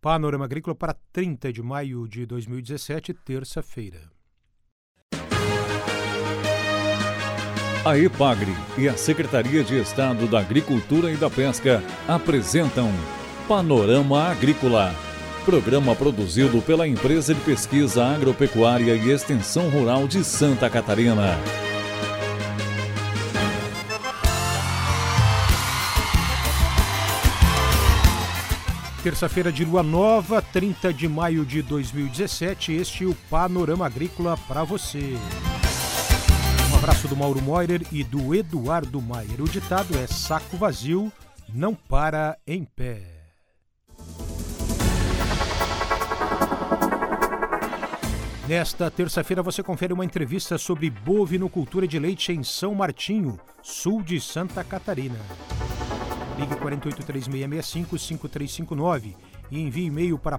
Panorama Agrícola para 30 de maio de 2017, terça-feira. A EPAGRE e a Secretaria de Estado da Agricultura e da Pesca apresentam Panorama Agrícola, programa produzido pela Empresa de Pesquisa Agropecuária e Extensão Rural de Santa Catarina. Terça-feira de lua nova, 30 de maio de 2017, este é o Panorama Agrícola para você. Um abraço do Mauro Moirer e do Eduardo Maier. O ditado é: saco vazio não para em pé. Nesta terça-feira você confere uma entrevista sobre bovinocultura de leite em São Martinho, sul de Santa Catarina. Ligue 483665-5359 e envie e-mail para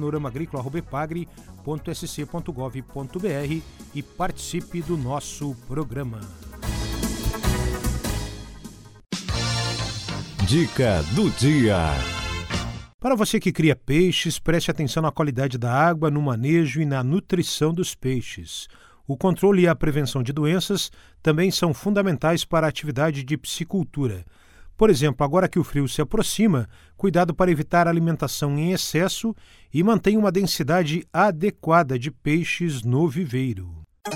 panoramaagricola@epagre.sc.gov.br e participe do nosso programa. Dica do dia. Para você que cria peixes, preste atenção na qualidade da água, no manejo e na nutrição dos peixes. O controle e a prevenção de doenças também são fundamentais para a atividade de piscicultura. Por exemplo, agora que o frio se aproxima, cuidado para evitar alimentação em excesso e mantenha uma densidade adequada de peixes no viveiro.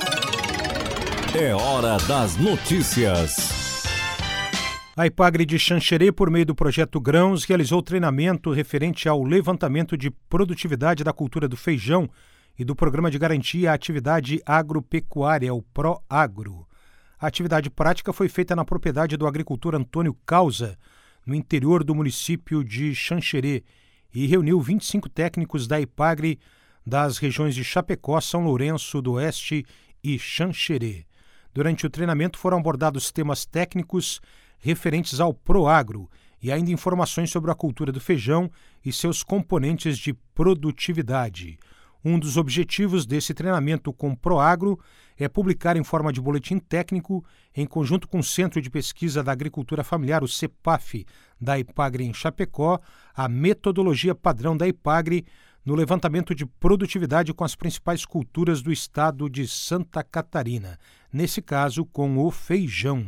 É hora das notícias. A EPAGRE de Xanxerê, por meio do projeto Grãos, realizou treinamento referente ao levantamento de produtividade da cultura do feijão e do Programa de Garantia à Atividade Agropecuária, o PROAGRO. A atividade prática foi feita na propriedade do agricultor Antônio Causa, no interior do município de Xanxerê, e reuniu 25 técnicos da EPAGRE das regiões de Chapecó, São Lourenço do Oeste e Xanxerê. Durante o treinamento foram abordados temas técnicos referentes ao PROAGRO e ainda informações sobre a cultura do feijão e seus componentes de produtividade. Um dos objetivos desse treinamento com PROAGRO é publicar em forma de boletim técnico, em conjunto com o Centro de Pesquisa da Agricultura Familiar, o CEPAF, da EPAGRE em Chapecó, a metodologia padrão da EPAGRE no levantamento de produtividade com as principais culturas do estado de Santa Catarina, nesse caso com o feijão.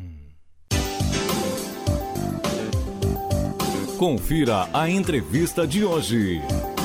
Confira a entrevista de hoje.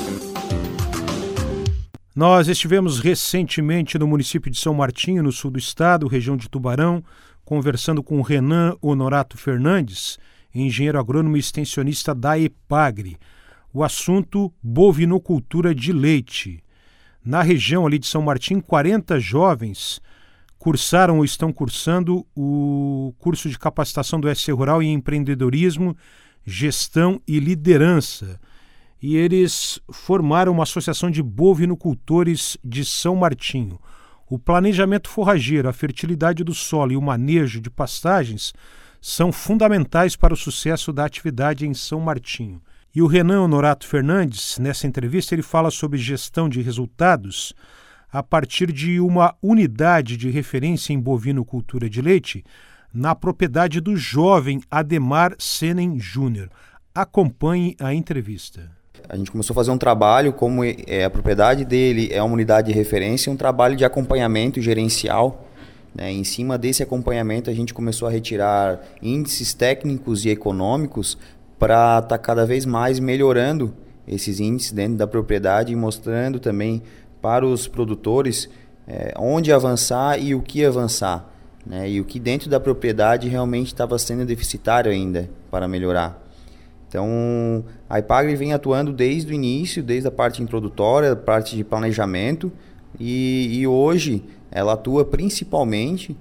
Nós estivemos recentemente no município de São Martinho, no sul do estado, região de Tubarão, conversando com o Renan Honorato Fernandes, engenheiro agrônomo e extensionista da EPAGRE. O assunto: bovinocultura de leite. Na região ali de São Martinho, 40 jovens cursaram ou estão cursando o curso de capacitação do SC Rural em empreendedorismo, gestão e liderança. E eles formaram uma associação de bovinocultores de São Martinho. O planejamento forrageiro, a fertilidade do solo e o manejo de pastagens são fundamentais para o sucesso da atividade em São Martinho. E o Renan Honorato Fernandes, nessa entrevista, ele fala sobre gestão de resultados a partir de uma unidade de referência em bovinocultura de leite na propriedade do jovem Ademar Senen Júnior. Acompanhe a entrevista. A gente começou a fazer um trabalho, como a propriedade dele é uma unidade de referência, um trabalho de acompanhamento gerencial. Né? Em cima desse acompanhamento, a gente começou a retirar índices técnicos e econômicos para estar cada vez mais melhorando esses índices dentro da propriedade e mostrando também para os produtores onde avançar e o que avançar. Né? E o que dentro da propriedade realmente estava sendo deficitário ainda para melhorar. Então, a EPAGRE vem atuando desde o início, desde a parte introdutória, a parte de planejamento, e hoje ela atua principalmente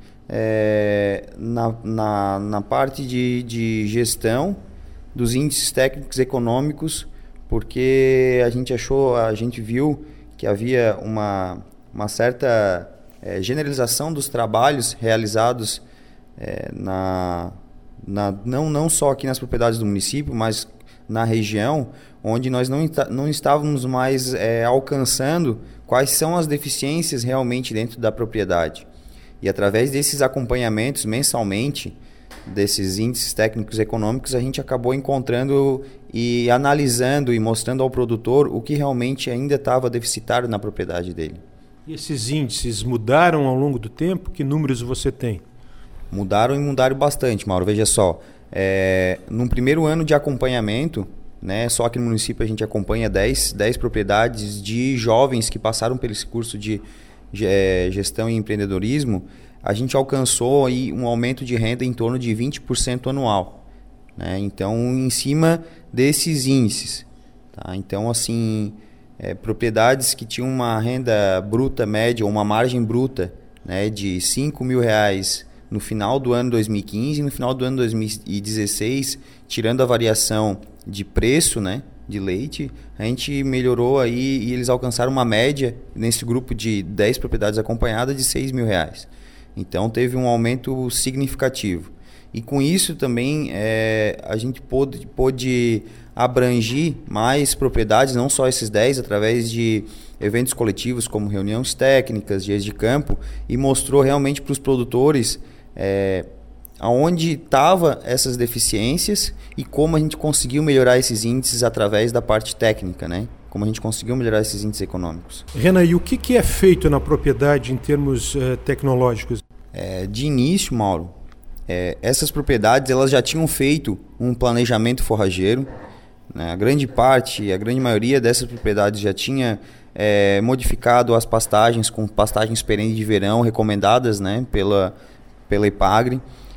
na parte de gestão dos índices técnicos e econômicos, porque a gente viu que havia uma certa generalização dos trabalhos realizados não só aqui nas propriedades do município, mas na região, onde nós não estávamos mais alcançando quais são as deficiências realmente dentro da propriedade. E através desses acompanhamentos mensalmente, desses índices técnicos econômicos, a gente acabou encontrando e analisando e mostrando ao produtor o que realmente ainda estava deficitário na propriedade dele. E esses índices mudaram ao longo do tempo? Que números você tem? Mudaram e mudaram bastante, Mauro. Veja só, no primeiro ano de acompanhamento, né, só aqui no município a gente acompanha 10 propriedades de jovens que passaram por esse curso de gestão e empreendedorismo. A gente alcançou aí um aumento de renda em torno de 20% anual, né? Então, em cima desses índices. Tá? Então, assim, propriedades que tinham uma renda bruta média, ou uma margem bruta, né, de R$5.000 no final do ano 2015 e no final do ano 2016, tirando a variação de preço, né, de leite, a gente melhorou aí e eles alcançaram uma média nesse grupo de 10 propriedades acompanhadas de R$6.000. Então teve um aumento significativo. E com isso também a gente pôde abranger mais propriedades, não só esses 10, através de eventos coletivos como reuniões técnicas, dias de campo, e mostrou realmente para os produtores aonde estavam essas deficiências e como a gente conseguiu melhorar esses índices através da parte técnica, né? Como a gente conseguiu melhorar esses índices econômicos. Renan, e o que é feito na propriedade em termos tecnológicos? De início, Mauro, essas propriedades elas já tinham feito um planejamento forrageiro, né? A grande maioria dessas propriedades já tinha modificado as pastagens com pastagens perenes de verão recomendadas, né, pela Epagri.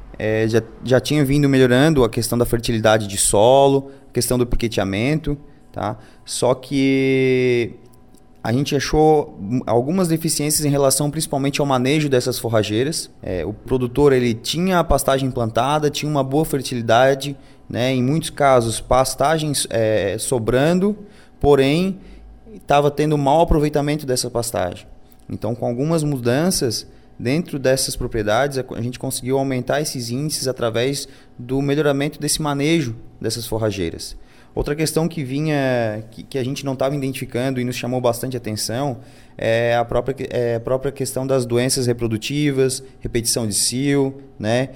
Já tinha vindo melhorando a questão da fertilidade de solo, a questão do piqueteamento, tá? Só que a gente achou algumas deficiências em relação principalmente ao manejo dessas forrageiras. O produtor ele tinha a pastagem plantada, tinha uma boa fertilidade, né? Em muitos casos pastagens sobrando, porém estava tendo mau aproveitamento dessa pastagem. Então, com algumas mudanças dentro dessas propriedades, a gente conseguiu aumentar esses índices através do melhoramento desse manejo dessas forrageiras. Outra questão que a gente não estava identificando e nos chamou bastante atenção é a própria questão das doenças reprodutivas, repetição de cio, né?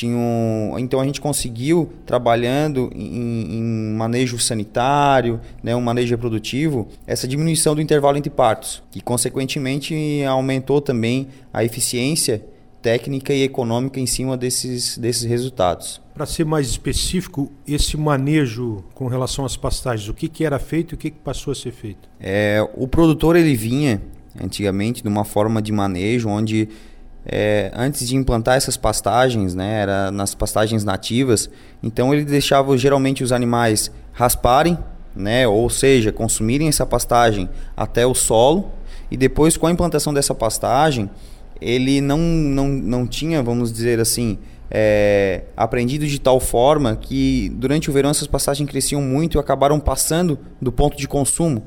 Então a gente conseguiu, trabalhando em manejo sanitário, né, um manejo reprodutivo, essa diminuição do intervalo entre partos, que consequentemente aumentou também a eficiência técnica e econômica em cima desses resultados. Para ser mais específico, esse manejo com relação às pastagens, o que era feito e o que passou a ser feito? O produtor ele vinha antigamente de uma forma de manejo onde antes de implantar essas pastagens, né, era nas pastagens nativas, então ele deixava geralmente os animais rasparem, né, ou seja, consumirem essa pastagem até o solo, e depois com a implantação dessa pastagem, ele não tinha, vamos dizer assim, aprendido de tal forma que durante o verão essas pastagens cresciam muito e acabaram passando do ponto de consumo.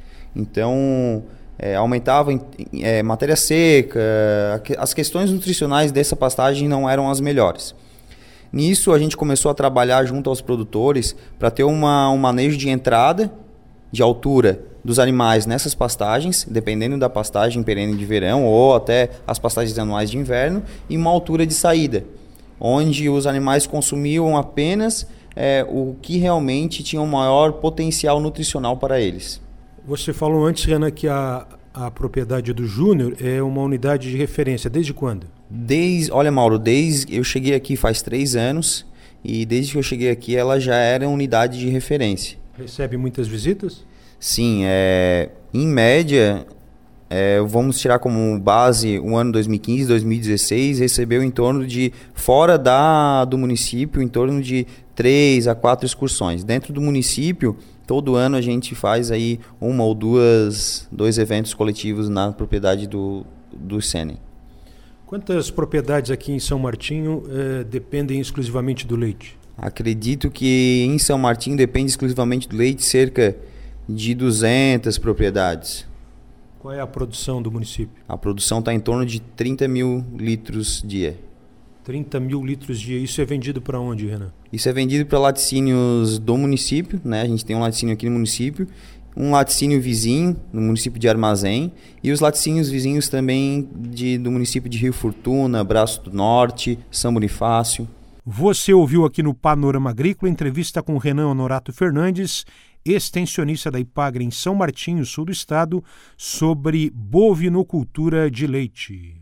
Então aumentava matéria seca, as questões nutricionais dessa pastagem não eram as melhores. Nisso a gente começou a trabalhar junto aos produtores para ter um manejo de entrada, de altura dos animais nessas pastagens, dependendo da pastagem perene de verão ou até as pastagens anuais de inverno, e uma altura de saída, onde os animais consumiam apenas o que realmente tinha um maior potencial nutricional para eles. Você falou antes, Renan, que a propriedade do Júnior é uma unidade de referência. Desde quando? Olha, Mauro, desde eu cheguei aqui faz 3 anos e desde que eu cheguei aqui ela já era unidade de referência. Recebe muitas visitas? Sim, em média, vamos tirar como base o ano 2015, 2016, recebeu em torno de, fora do município, em torno de 3 a 4 excursões. Dentro do município, todo ano a gente faz aí uma ou dois eventos coletivos na propriedade do Sênem. Quantas propriedades aqui em São Martinho dependem exclusivamente do leite? Acredito que em São Martinho depende exclusivamente do leite cerca de 200 propriedades. Qual é a produção do município? A produção está em torno de 30 mil litros dia. 30 mil litros dia. Isso é vendido para onde, Renan? Isso é vendido para laticínios do município, né? A gente tem um laticínio aqui no município, um laticínio vizinho no município de Armazém e os laticínios vizinhos também do município de Rio Fortuna, Braço do Norte, São Bonifácio. Você ouviu aqui no Panorama Agrícola entrevista com Renan Honorato Fernandes, extensionista da Ipagre em São Martinho, sul do estado, sobre bovinocultura de leite.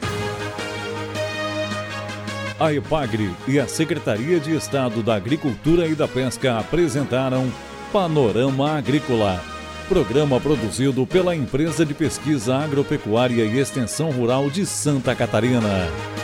A Ipagre e a Secretaria de Estado da Agricultura e da Pesca apresentaram Panorama Agrícola, programa produzido pela Empresa de Pesquisa Agropecuária e Extensão Rural de Santa Catarina.